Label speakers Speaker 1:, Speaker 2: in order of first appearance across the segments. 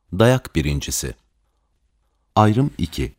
Speaker 1: Dayak birincisi. Ayrım 2.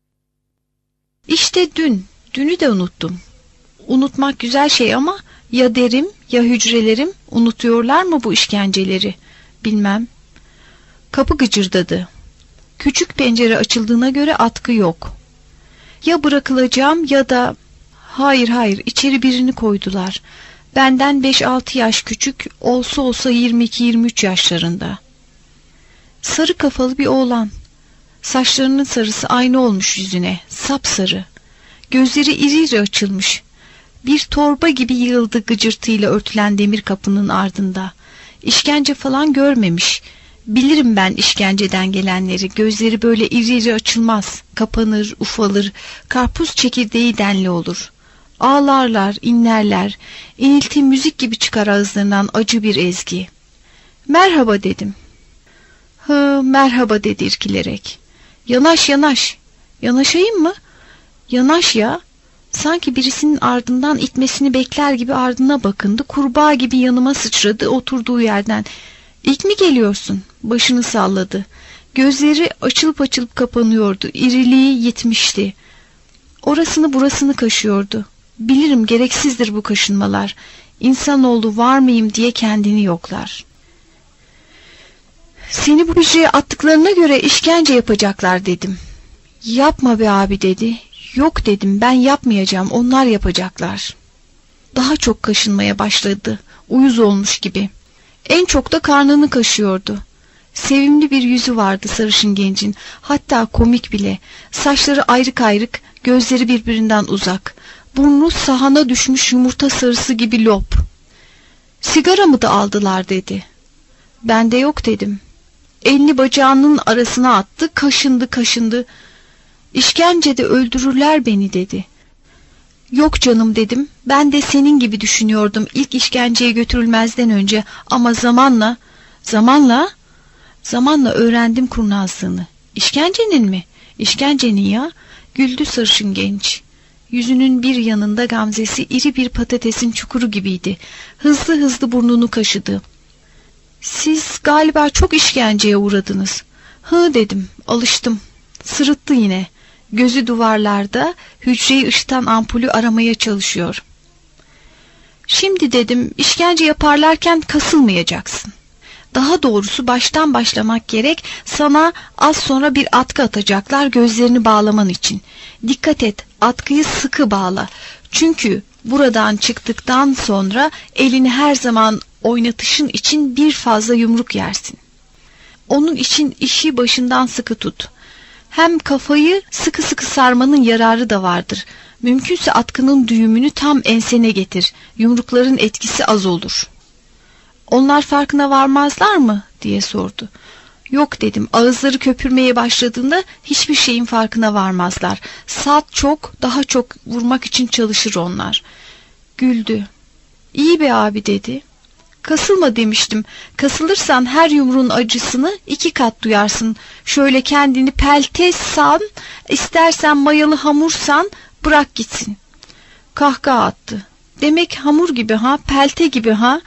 Speaker 2: İşte dünü de unuttum. Unutmak güzel şey ama ya derim ya hücrelerim unutuyorlar mı bu işkenceleri? Bilmem. Kapı gıcırdadı. Küçük pencere açıldığına göre atkı yok. Ya bırakılacağım ya da... Hayır, içeri birini koydular. Benden 5-6 yaş küçük, olsa 22-23 yaşlarında. Sarı kafalı bir oğlan. Saçlarının sarısı aynı olmuş yüzüne, sapsarı. Gözleri iri iri açılmış. Bir torba gibi yığıldı gıcırtıyla örtülen demir kapının ardında. İşkence falan görmemiş. Bilirim ben işkenceden gelenleri. Gözleri böyle iri iri açılmaz. Kapanır, ufalır. Karpuz çekirdeği denli olur. Ağlarlar, inlerler. İnilti müzik gibi çıkar ağızlarından acı bir ezgi. Merhaba dedim. Merhaba dedi irkilerek. Yanaş. Yanaşayım mı? Yanaş ya. Sanki birisinin ardından itmesini bekler gibi ardına bakındı. Kurbağa gibi yanıma sıçradı oturduğu yerden. İlk mi geliyorsun? Başını salladı. Gözleri açılıp kapanıyordu. İriliği yitmişti. Orasını burasını kaşıyordu. Bilirim gereksizdir bu kaşınmalar. İnsanoğlu var mıyım diye kendini yoklar. Seni bu hücreye attıklarına göre işkence yapacaklar dedim. Yapma be abi dedi. Yok dedim, ben yapmayacağım, onlar yapacaklar. Daha çok kaşınmaya başladı. Uyuz olmuş gibi. En çok da karnını kaşıyordu. Sevimli bir yüzü vardı sarışın gencin. Hatta komik bile. Saçları ayrık ayrık, gözleri birbirinden uzak. Burnu sahana düşmüş yumurta sarısı gibi lop. Sigara mı da aldılar dedi. Bende yok dedim. Elini bacağının arasına attı, kaşındı. İşkencede öldürürler beni dedi. Yok canım dedim. Ben de senin gibi düşünüyordum ilk işkenceye götürülmezden önce ama zamanla öğrendim kurnazlığını. İşkencenin mi? İşkencenin ya. Güldü sarışın genç. Yüzünün bir yanında gamzesi iri bir patatesin çukuru gibiydi. Hızlı burnunu kaşıdı. Siz galiba çok işkenceye uğradınız. Dedim. Alıştım. Sırıttı yine. Gözü duvarlarda, hücreyi ışıtan ampulü aramaya çalışıyor. Şimdi dedim, işkence yaparlarken kasılmayacaksın. Daha doğrusu baştan başlamak gerek, sana az sonra bir atkı atacaklar gözlerini bağlaman için. Dikkat et, atkıyı sıkı bağla. Çünkü buradan çıktıktan sonra elini her zaman oynatışın için bir fazla yumruk yersin. Onun için işi başından sıkı tut. Hem kafayı sıkı sarmanın yararı da vardır. Mümkünse atkının düğümünü tam ensene getir. Yumrukların etkisi az olur. Onlar farkına varmazlar mı? Diye sordu. Yok dedim. Ağızları köpürmeye başladığında hiçbir şeyin farkına varmazlar. Saat çok, daha çok vurmak için çalışır onlar. Güldü. İyi be abi dedi. Kasılma demiştim. Kasılırsan her yumruğun acısını 2 kat duyarsın. Şöyle kendini pelte san, istersen mayalı hamursan bırak gitsin. Kahkaha attı. Demek hamur gibi ha, pelte gibi ha.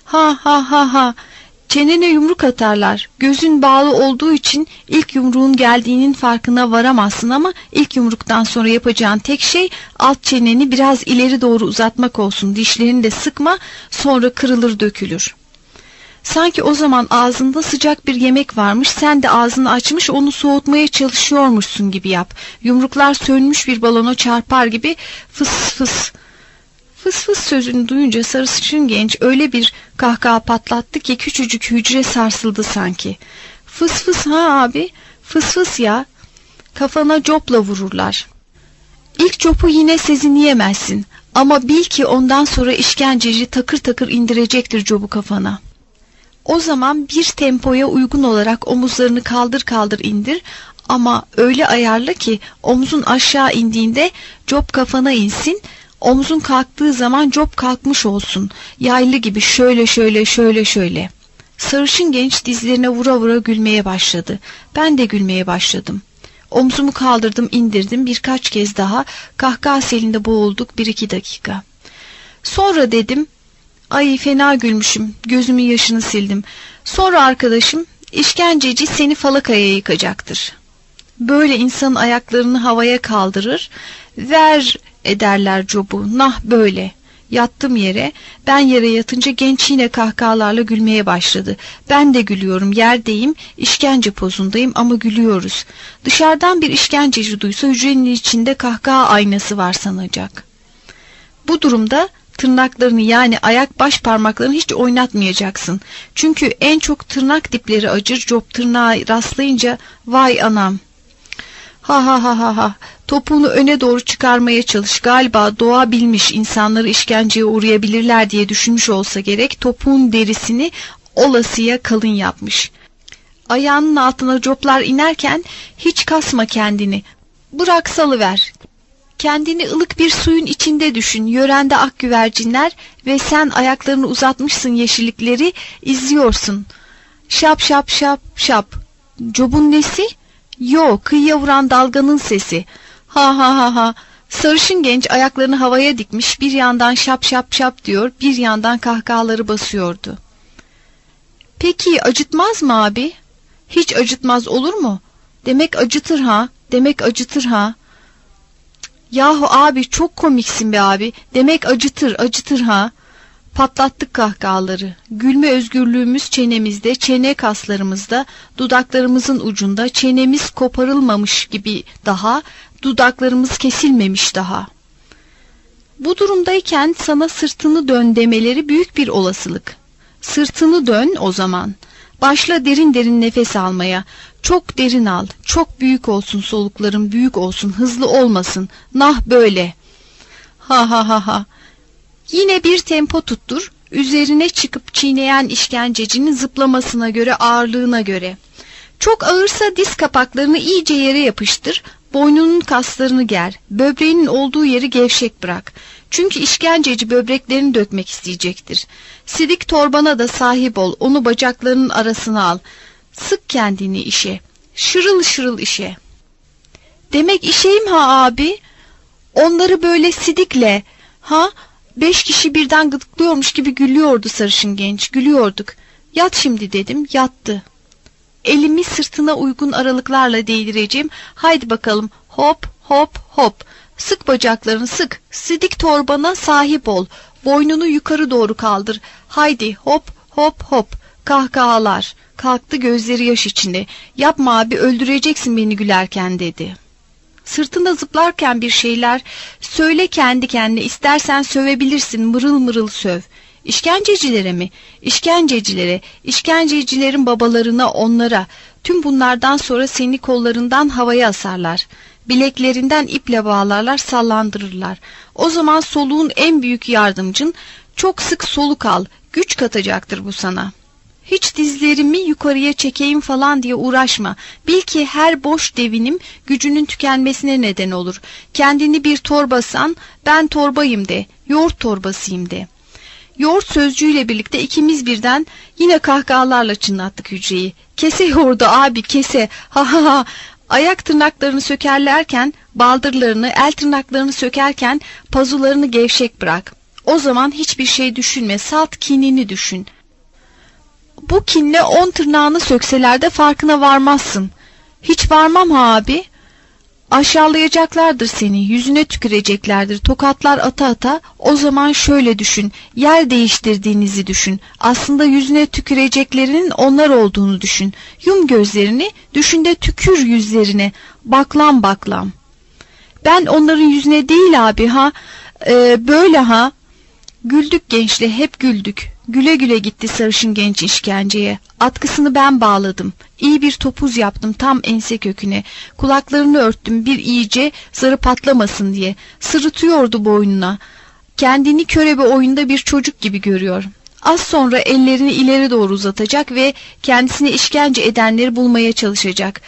Speaker 2: Ha. Çenene yumruk atarlar. Gözün bağlı olduğu için ilk yumruğun geldiğinin farkına varamazsın ama ilk yumruktan sonra yapacağın tek şey alt çeneni biraz ileri doğru uzatmak olsun. Dişlerini de sıkma, sonra kırılır dökülür. Sanki o zaman ağzında sıcak bir yemek varmış, sen de ağzını açmış onu soğutmaya çalışıyormuşsun gibi yap. Yumruklar sönmüş bir balona çarpar gibi fıs fıs. Fıs fıs sözünü duyunca sarışın genç öyle bir kahkaha patlattı ki küçücük hücre sarsıldı sanki. Fıs fıs ha abi, fıs fıs ya. Kafana copla vururlar. İlk copu yine sezinleyemezsin ama bil ki ondan sonra işkenceci takır takır indirecektir cobu kafana. O zaman bir tempoya uygun olarak omuzlarını kaldır indir ama öyle ayarla ki omzun aşağı indiğinde cop kafana insin. Omzun kalktığı zaman cop kalkmış olsun. Yaylı gibi şöyle. Sarışın genç dizlerine vura gülmeye başladı. Ben de gülmeye başladım. Omzumu kaldırdım, indirdim birkaç kez daha. Kahkaha selinde boğulduk 1-2 dakika. Sonra dedim, ay fena gülmüşüm. Gözümün yaşını sildim. Sonra arkadaşım, İşkenceci seni falakaya yıkacaktır. Böyle insanın ayaklarını havaya kaldırır, ver ederler Job'u, nah böyle. Yattım yere, ben yere yatınca genç yine kahkahalarla gülmeye başladı. Ben de gülüyorum, yerdeyim, işkence pozundayım ama gülüyoruz. Dışarıdan bir işkenceci duysa hücrenin içinde kahkaha aynası var sanacak. Bu durumda tırnaklarını yani ayak baş parmaklarını hiç oynatmayacaksın. Çünkü en çok tırnak dipleri acır. Job tırnağa rastlayınca vay anam. Ha ha ha ha ha. Topuğunu öne doğru çıkarmaya çalış. Galiba doğa bilmiş insanları işkenceye uğrayabilirler diye düşünmüş olsa gerek. Topuğun derisini olasıya kalın yapmış. Ayağının altına Job'lar inerken hiç kasma kendini. Bırak salıver. Kendini ılık bir suyun içinde düşün. Yörende ak güvercinler ve sen ayaklarını uzatmışsın yeşillikleri izliyorsun. Şap şap şap şap. Job'un nesi? Yo, kıyıya vuran dalganın sesi. Ha ha ha ha. Sarışın genç ayaklarını havaya dikmiş, bir yandan şap şap şap diyor, bir yandan kahkahaları basıyordu. Peki acıtmaz mı abi? Hiç acıtmaz olur mu? Demek acıtır ha, demek acıtır ha. Yahu abi çok komiksin be abi. Demek acıtır, acıtır ha. Patlattık kahkahaları. Gülme özgürlüğümüz çenemizde, çene kaslarımızda, dudaklarımızın ucunda, çenemiz koparılmamış gibi daha, dudaklarımız kesilmemiş daha. Bu durumdayken sana sırtını dön demeleri büyük bir olasılık. Sırtını dön o zaman. Başla derin derin nefes almaya. Çok derin al. Çok büyük olsun solukların, büyük olsun, hızlı olmasın. Nah böyle. Ha ha ha ha. Yine bir tempo tuttur. Üzerine çıkıp çiğneyen işkencecinin zıplamasına göre, ağırlığına göre. Çok ağırsa diz kapaklarını iyice yere yapıştır. Boynunun kaslarını ger. Böbreğinin olduğu yeri gevşek bırak. Çünkü işkenceci böbreklerini dökmek isteyecektir. Sidik torbana da sahip ol. Onu bacaklarının arasına al. Sık kendini işe. Şırıl şırıl işe. Demek işeyim ha abi. Onları böyle sidikle. Ha? 5 kişi birden gıdıklıyormuş gibi gülüyordu sarışın genç. Gülüyorduk. Yat şimdi dedim. Yattı. Elimi sırtına uygun aralıklarla değdireceğim. Haydi bakalım. Hop hop hop. Sık bacaklarını sık. Sidik torbana sahip ol. Boynunu yukarı doğru kaldır. Haydi hop hop hop. Kahkahalar. Kalktı gözleri yaş içinde. Yapma abi öldüreceksin beni gülerken dedi. Sırtında zıplarken bir şeyler söyle kendi kendine, istersen sövebilirsin, mırıl mırıl söv. İşkencecilere mi? İşkencecilere, işkencecilerin babalarına, onlara. Tüm bunlardan sonra seni kollarından havaya asarlar. Bileklerinden iple bağlarlar, sallandırırlar. O zaman soluğun en büyük yardımcın, çok sık soluk al, güç katacaktır bu sana. Hiç dizlerimi yukarıya çekeyim falan diye uğraşma. Bil ki her boş devinim gücünün tükenmesine neden olur. Kendini bir torbasan, ben torbayım de, yoğurt torbasıyım de. Yoğurt sözcüğüyle birlikte ikimiz birden yine kahkahalarla çınlattık hücreyi. Kese yoğurdu abi, kese, ha ha ha. Ayak tırnaklarını sökerlerken, baldırlarını, el tırnaklarını sökerken pazularını gevşek bırak. O zaman hiçbir şey düşünme, salt kinini düşün. Bu kinle 10 tırnağını sökseler de farkına varmazsın. Hiç varmam ha abi. Aşağılayacaklardır seni, yüzüne tüküreceklerdir, tokatlar ata ata. O zaman şöyle düşün, yer değiştirdiğinizi düşün. Aslında yüzüne tüküreceklerinin onlar olduğunu düşün. Yum gözlerini, düşün de tükür yüzlerine, baklam baklam. Ben onların yüzüne değil abi ha, böyle ha. Güldük gençle, hep güldük. Güle güle gitti sarışın genç işkenceye. Atkısını ben bağladım. İyi bir topuz yaptım tam ense köküne. Kulaklarını örttüm bir iyice, zarı patlamasın diye. Sırıtıyordu boynuna. Kendini körebe oyunda bir çocuk gibi görüyor. Az sonra ellerini ileri doğru uzatacak ve kendisine işkence edenleri bulmaya çalışacak.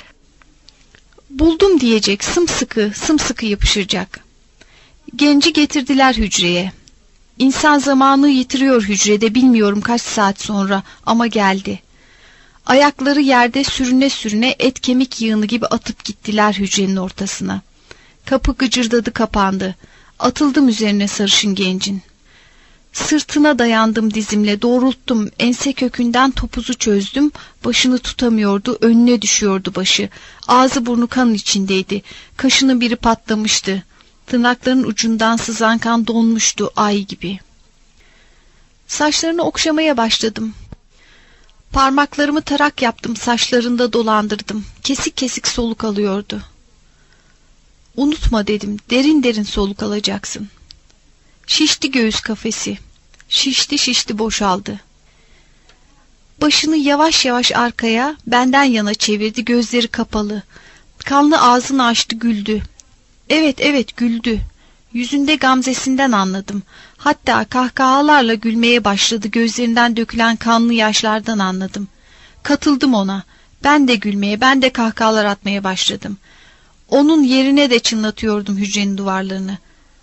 Speaker 2: Buldum diyecek, sımsıkı, sımsıkı yapışacak. Genci getirdiler hücreye. İnsan zamanı yitiriyor hücrede, bilmiyorum kaç saat sonra ama geldi. Ayakları yerde sürüne sürüne et kemik yığını gibi atıp gittiler hücrenin ortasına. Kapı gıcırdadı, kapandı. Atıldım üzerine sarışın gencin. Sırtına dayandım dizimle, doğrulttum, ense kökünden topuzu çözdüm, başını tutamıyordu, önüne düşüyordu başı. Ağzı burnu kan içindeydi, kaşının biri patlamıştı. Tırnaklarının ucundan sızan kan donmuştu ay gibi. Saçlarını okşamaya başladım. Parmaklarımı tarak yaptım, saçlarında dolandırdım. Kesik kesik soluk alıyordu. Unutma dedim, derin derin soluk alacaksın. Şişti göğüs kafesi. Şişti şişti boşaldı. Başını yavaş yavaş arkaya, benden yana çevirdi, gözleri kapalı. Kanlı ağzını açtı, güldü. Evet evet güldü. Yüzünde gamzesinden anladım. Hatta kahkahalarla gülmeye başladı, gözlerinden dökülen kanlı yaşlardan anladım. Katıldım ona. Ben de gülmeye, ben de kahkahalar atmaya başladım. Onun yerine de çınlatıyordum hücrenin duvarlarını.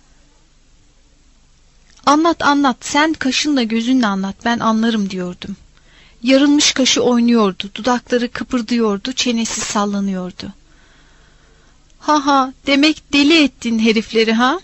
Speaker 2: Anlat anlat, sen kaşınla gözünle anlat, ben anlarım diyordum. Yarılmış kaşı oynuyordu, dudakları kıpırdıyordu, çenesi sallanıyordu. Ha ha, demek deli ettin herifleri ha?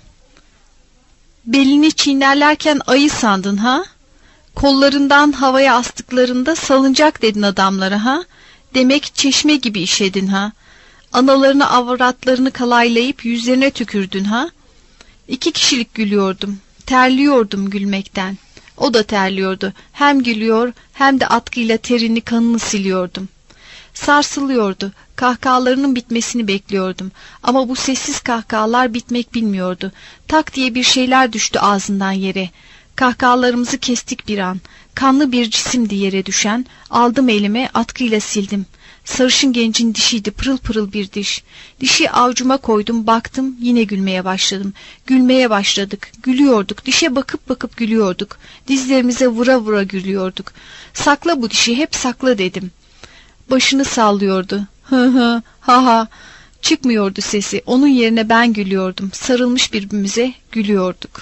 Speaker 2: Belini çiğnerlerken ayı sandın ha? Kollarından havaya astıklarında salıncak dedin adamlara ha? Demek çeşme gibi işedin ha? Analarını avratlarını kalaylayıp yüzlerine tükürdün ha? 2 kişilik gülüyordum. Terliyordum gülmekten. O da terliyordu. Hem gülüyor hem de atkıyla terini kanını siliyordum. Sarsılıyordu. Kahkahalarının bitmesini bekliyordum. Ama bu sessiz kahkahalar bitmek bilmiyordu. Tak diye bir şeyler düştü ağzından yere. Kahkahalarımızı kestik bir an. Kanlı bir cisimdi yere düşen. Aldım elime, atkıyla sildim. Sarışın gencin dişiydi, pırıl pırıl bir diş. Dişi avucuma koydum, baktım, yine gülmeye başladım. Gülmeye başladık, gülüyorduk, dişe bakıp bakıp gülüyorduk. Dizlerimize vura vura gülüyorduk. Sakla bu dişi, hep sakla dedim. Başını sallıyordu. Hı hı, ha ha. Çıkmıyordu sesi, onun yerine ben gülüyordum. Sarılmış birbirimize gülüyorduk.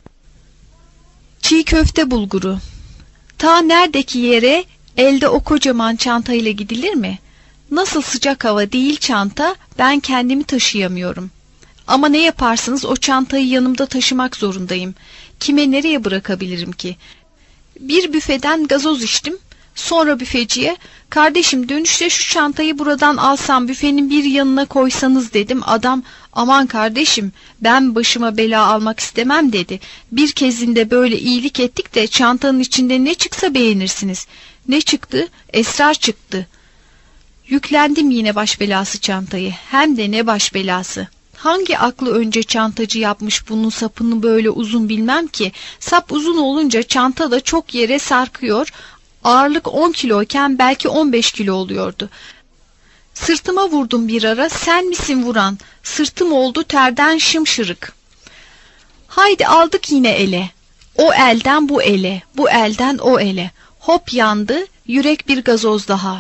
Speaker 2: Çiğ köfte bulguru. Ta neredeki yere elde o kocaman çantayla gidilir mi? Nasıl sıcak hava değil çanta, ben kendimi taşıyamıyorum. Ama ne yaparsınız, o çantayı yanımda taşımak zorundayım. Kime nereye bırakabilirim ki? Bir büfeden gazoz içtim. Sonra büfeciye, kardeşim dönüşte şu çantayı buradan alsam büfenin bir yanına koysanız dedim. Adam, aman kardeşim ben başıma bela almak istemem dedi. Bir kezinde böyle iyilik ettik de çantanın içinde ne çıksa beğenirsiniz. Ne çıktı? Esrar çıktı. Yüklendim yine baş belası çantayı. Hem de ne baş belası. Hangi aklı önce çantacı yapmış bunun sapını böyle uzun bilmem ki. Sap uzun olunca çanta da çok yere sarkıyor. Ağırlık 10 kiloyken belki 15 kilo oluyordu. Sırtıma vurdum bir ara. Sen misin vuran? Sırtım oldu terden şımşırık. Haydi aldık yine ele. O elden bu ele, bu elden o ele. Hop yandı, yürek bir gazoz daha.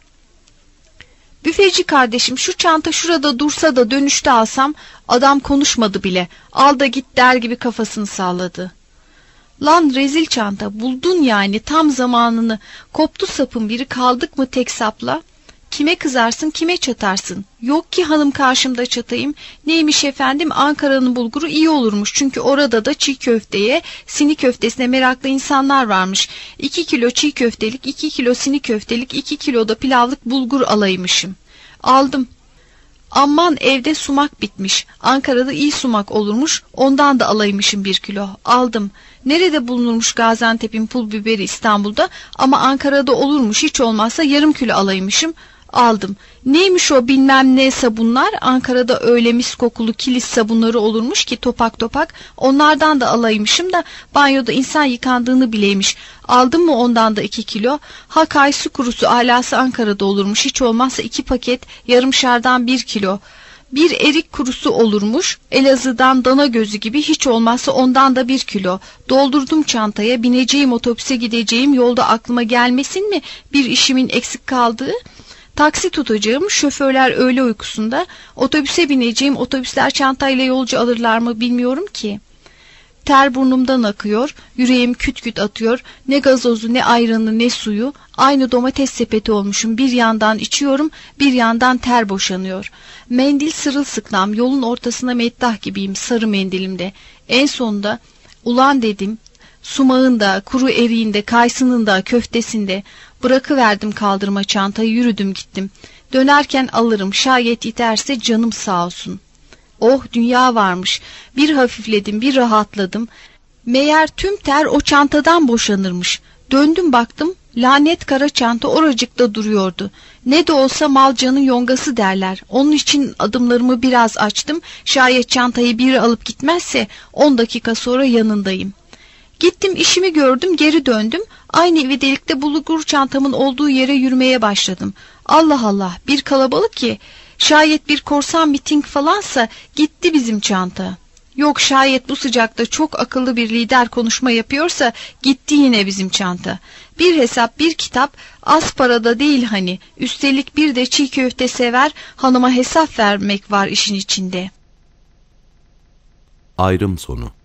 Speaker 2: Büfeci kardeşim şu çanta şurada dursa da dönüşte alsam, adam konuşmadı bile. Al da git der gibi kafasını salladı. Lan rezil çanta, buldun yani tam zamanını. Koptu sapın biri, kaldık mı tek sapla? Kime kızarsın, kime çatarsın? Yok ki hanım karşımda çatayım. Neymiş efendim, Ankara'nın bulguru iyi olurmuş. Çünkü orada da çiğ köfteye, sini köftesine meraklı insanlar varmış. 2 kilo çiğ köftelik, 2 kilo sini köftelik, 2 kilo da pilavlık bulgur alaymışım. Aldım. Aman evde sumak bitmiş. Ankara'da iyi sumak olurmuş. Ondan da alaymışım 1 kilo. Aldım. Nerede bulunurmuş Gaziantep'in pul biberi İstanbul'da, ama Ankara'da olurmuş, hiç olmazsa yarım kilo alaymışım. Aldım. Neymiş o bilmem ne sabunlar, Ankara'da öyle mis kokulu kilis sabunları olurmuş ki topak topak, onlardan da alaymışım da banyoda insan yıkandığını bileymiş. Aldım mı ondan da 2 kilo. Ha kayısı kurusu alası Ankara'da olurmuş, hiç olmazsa 2 paket, yarımşardan 1 kilo. Bir erik kurusu olurmuş, Elazığ'dan dana gözü gibi, hiç olmazsa ondan da 1 kilo. Doldurdum çantaya, bineceğim otobüse gideceğim, yolda aklıma gelmesin mi bir işimin eksik kaldığı? Taksi tutacağım, şoförler öğle uykusunda, otobüse bineceğim, otobüsler çantayla yolcu alırlar mı bilmiyorum ki. Ter burnumdan akıyor, yüreğim küt küt atıyor, ne gazozu ne ayranı ne suyu, aynı domates sepeti olmuşum, bir yandan içiyorum, bir yandan ter boşanıyor. Mendil sırılsıklam, yolun ortasına meddah gibiyim sarı mendilimde. En sonunda, ulan dedim, Sumağın da, kuru eriğin de, kayısının da, köftesinde. Bırakıverdim kaldırıma çantayı, yürüdüm gittim. Dönerken alırım, şayet iterse canım sağ olsun. Oh, dünya varmış. Bir hafifledim, bir rahatladım. Meğer tüm ter o çantadan boşanırmış. Döndüm baktım, lanet kara çanta oracıkta duruyordu. Ne de olsa mal canın yongası derler. Onun için adımlarımı biraz açtım. Şayet çantayı biri alıp gitmezse 10 dakika sonra yanındayım. Gittim, işimi gördüm, geri döndüm. Aynı ividelikte bulgur çantamın olduğu yere yürümeye başladım. Allah Allah, bir kalabalık ki. Şayet bir korsan miting falansa gitti bizim çanta. Yok, şayet bu sıcakta çok akıllı bir lider konuşma yapıyorsa gitti yine bizim çanta. Bir hesap, bir kitap, az parada değil hani. Üstelik bir de çiğ köfte sever, hanıma hesap vermek var işin içinde.
Speaker 1: Ayrım sonu.